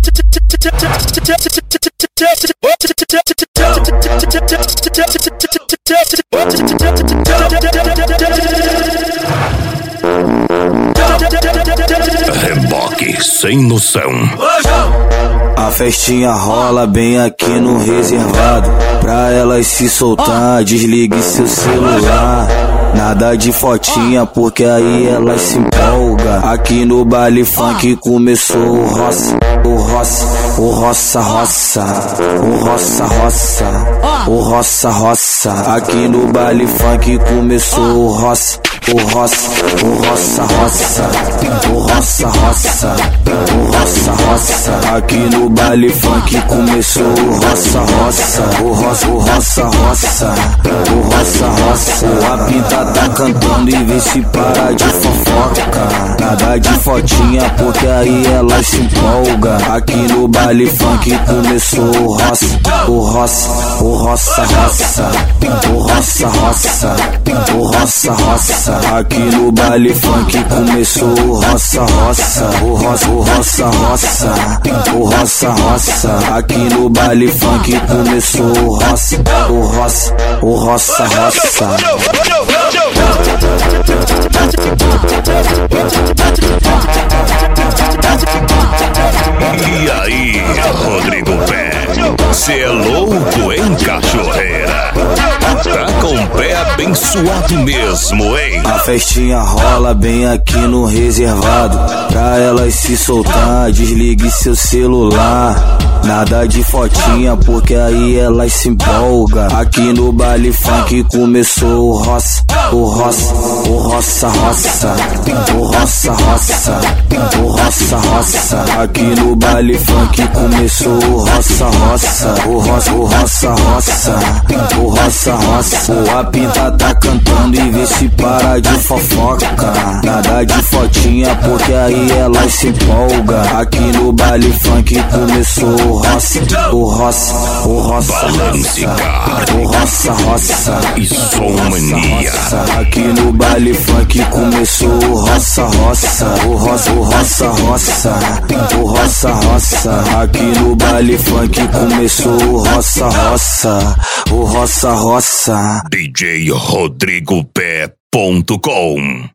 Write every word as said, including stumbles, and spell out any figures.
Reboque sem noção. A festinha rola bem aqui no reservado. Pra elas se soltar, desligue seu celular. Nada de fotinha, porque aí elas se empolga. Aqui no baile funk começou o roça, o roça, o roça, roça, o roça, roça, o roça, roça. Aqui no baile funk começou o roça, o roça, o roça, roça, o roça, roça, o roça, roça. Aqui no baile funk começou o roça, roça, o roça, o roça, roça, o roça, roça. A pinta tá cantando e vê se para de fofoca. Nada de fotinha, porque aí ela se empolga. Aqui no baile funk começou o roça, o roça, o roça, roça, o roça, roça, o roça, roça. Aqui no baile funk começou o roça, roça, o roça, o roça, roça, o roça, roça. Aqui no baile funk começou o roça, o roça, o roça, roça. E aí, Rodrigo Pé, cê é louco, hein, cachorreira? Tá com o pé abençoado mesmo, hein? A festinha rola bem aqui no reservado. Pra elas se soltar, desligue seu celular. Nada de fotinha, porque aí elas se empolga. Aqui no baile funk começou o roça, o roça, o roça, roça, o roça, roça, o roça, roça. Aqui no baile funk começou o roça, roça, o roça, o roça, roça, o roça, roça. A pinta tá cantando e vê se para de fofoca. Nada de fotinha, porque aí elas se empolga. Aqui no baile funk começou o roça, o roça, o roça, roça, o roça, roça e Somania. Aqui no baile funk começou o roça, roça, o roça, o roça, roça, o roça, roça. Aqui no baile funk começou o roça, roça, o roça, roça. D J Rodrigo Pé ponto com